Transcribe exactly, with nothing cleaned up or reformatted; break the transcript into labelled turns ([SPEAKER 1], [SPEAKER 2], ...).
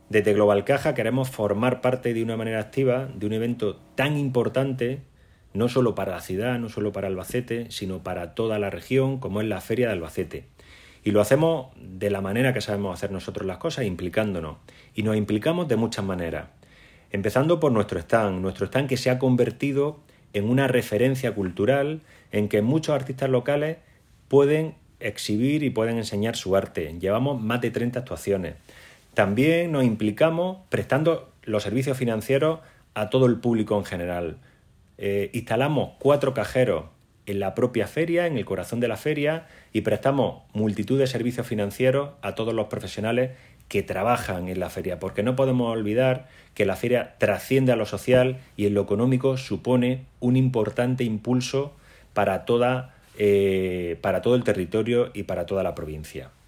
[SPEAKER 1] Desde Global Caja queremos formar parte de una manera activa de un evento tan importante, no solo para la ciudad, no solo para Albacete, sino para toda la región, como es la Feria de Albacete. Y lo hacemos de la manera que sabemos hacer nosotros las cosas, implicándonos. Y nos implicamos de muchas maneras. Empezando por nuestro stand, nuestro stand que se ha convertido en una referencia cultural en que muchos artistas locales pueden exhibir y pueden enseñar su arte. Llevamos más de treinta actuaciones. También nos implicamos prestando los servicios financieros a todo el público en general. Eh, instalamos cuatro cajeros en la propia feria, en el corazón de la feria, y prestamos multitud de servicios financieros a todos los profesionales que trabajan en la feria, porque no podemos olvidar que la feria trasciende a lo social y en lo económico supone un importante impulso para, toda, eh, para todo el territorio y para toda la provincia.